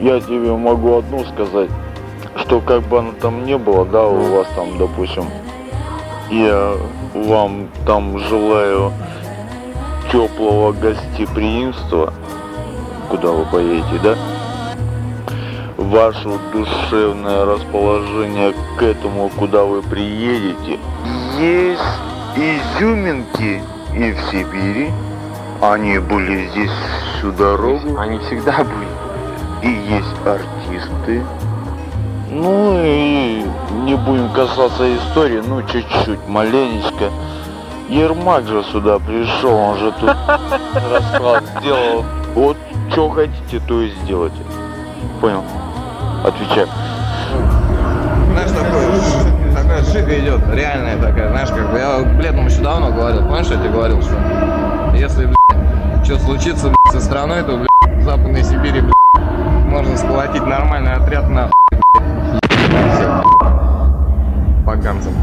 я тебе могу одну сказать, что как бы оно там не было, да, у вас там, допустим, я вам там желаю теплого гостеприимства, куда вы поедете, да? Ваше душевное расположение к этому, куда вы приедете. Есть изюминки и в Сибири. Они были здесь всю дорогу. Они всегда были. И есть артисты. Ну и не будем касаться истории, ну чуть-чуть, маленечко. Ермак же сюда пришел, он же тут расклад сделал. Вот что хотите, то и сделайте. Понял? Отвечай. Знаешь, такая шика идет, реальная такая, знаешь, как бы я Бледному еще давно говорил, помнишь, я тебе говорил, что если, что случится, со страной, то, в Западной Сибири, можно сколотить нормальный отряд нахуй, всех поганцев.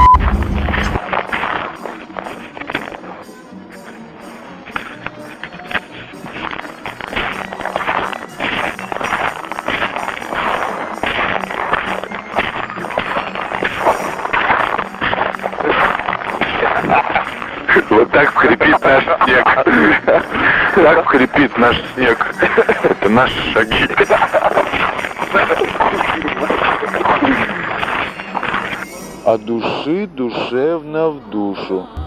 Вот так скрипит наш снег. Так скрипит наш снег. Это наши шаги. От души душевно в душу.